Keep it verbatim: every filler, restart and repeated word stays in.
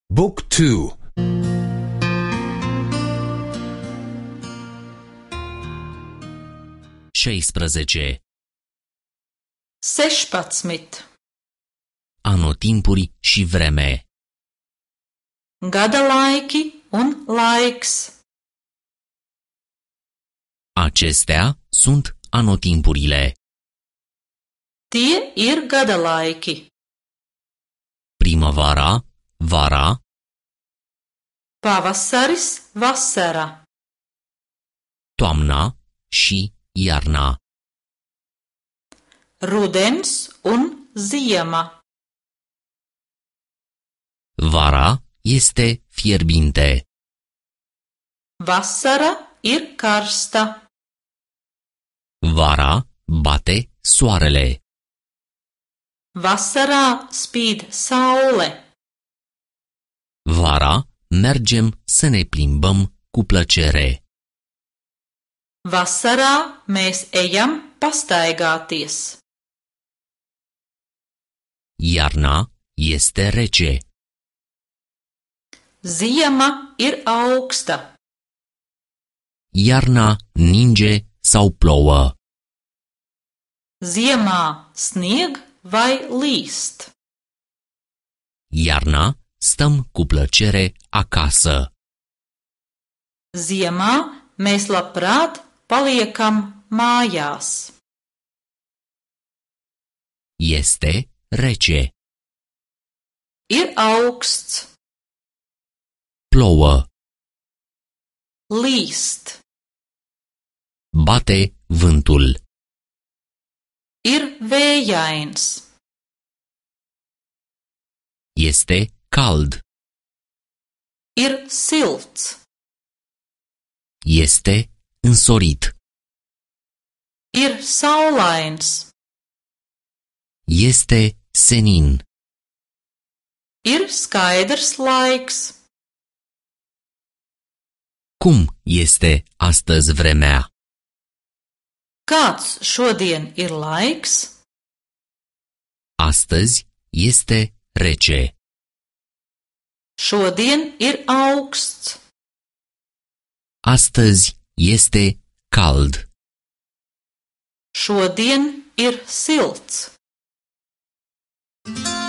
Book two. șaisprezece. sešpadsmit. Anotimpuri și vreme. Gada laiki un laiks. Acestea sunt anotimpurile. Tie ir gada laiki. Primăvara, vara, Pavasaris, vasara. toamna și iarna. Rudens un ziema. Vara este fierbinte. Vasara ir karsta. Vara bate soarele. Vasarā spīd saule. Vara mergem să ne plimbăm cu plăcere. Vasarā mēs ejam pastaigāties. Iarna este rece. Ziema ir augsta. Iarna ninge sau plouă. Ziemā snieg vai līst. Iarna stăm cu plăcere acasă. Ziemā mēs labprāt paliekam mājās. Este rece. Ir augsts. Plouă. Līst. Bate vântul. Ir vējains. Este cald. Ir silts. Este însorit. Ir saulains. Este senin. Ir skaidrs laiks. Cum este astăzi vremea? Kāds šodien ir laiks? Astăzi este rece. Šodien ir augsts. Astăzi este cald. Šodien ir silts.